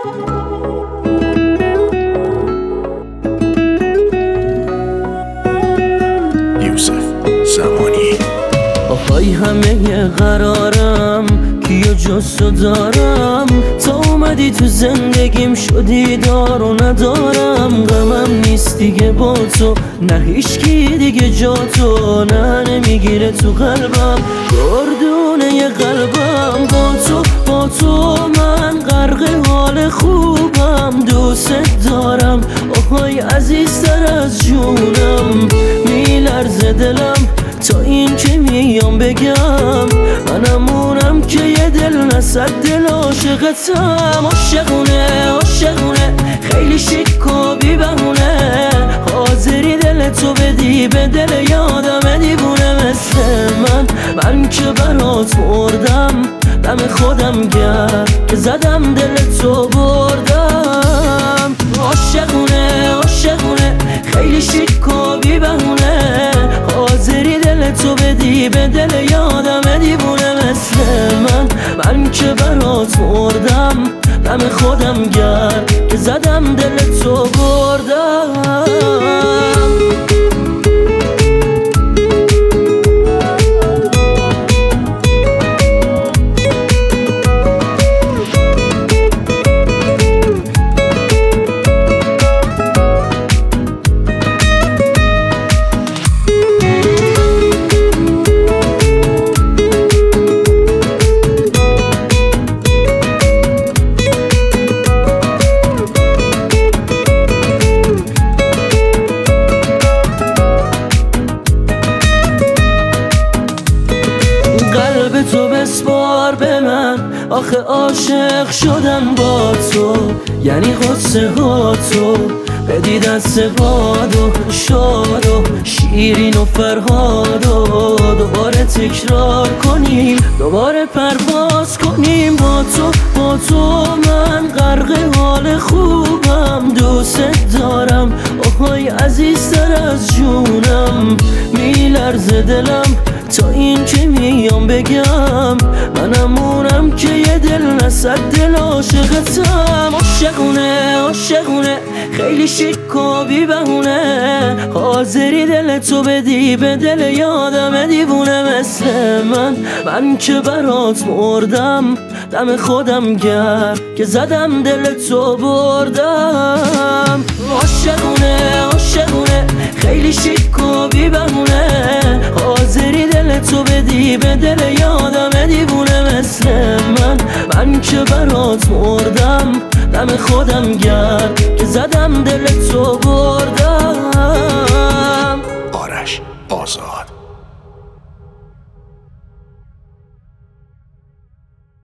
یوسف زمانی. آهای همه قرارم کیو جز تو دارم، تا اومدی تو زندگیم شدی دار و ندارم. غمم نیست دیگه با تو، نه هیچکی دیگه جا تو، نه نمیگیره تو قلبم گردونه قلبم. با تو من غرق حال خوبم، دوست دارم آهای عزیزتر از جونم. میلرزه دلم تا این که میام بگم، منمونم که یه دل نصد دل عاشقتم. عاشقونه خیلی شیک و بی بهونه، حاضری دل تو بدی به دل یادم دیوونه مثل من که برات مردم، دم خودم گرد که زدم دل تو بردم. عاشقونه خیلی شیک و بی بهونه، حاضری دل تو بدی به دل یادم دیوونه مثل من که برات مردم، دم خودم گرد که زدم دل تو بردم. تو بسپار به من، آخه عاشق شدن با تو یعنی غصه ها تو بدی دست باد و شاد و شیرین و فرهاد و دوباره تکرار کنیم، دوباره پرواز کنیم. با تو من غرق حال خوبم، دوست دارم آهای عزیزتر از جونم. میلرزه دلم تا این که میام بگم، منمونم که یه دل نصد دل عاشقتم. عاشقونه خیلی شیک و بی بهونه، حاضری دل تو بدی به دل یادم دیوونه مثل من که برات مردم، دم خودم گرد که زدم دل تو بردم. عاشقونه خیلی شیک و بی بهونه، حاضری دل تو بدی به دل یادم دیوونه مثل من که برات مردم، دم خودم گرد که زدم دل تو بردم.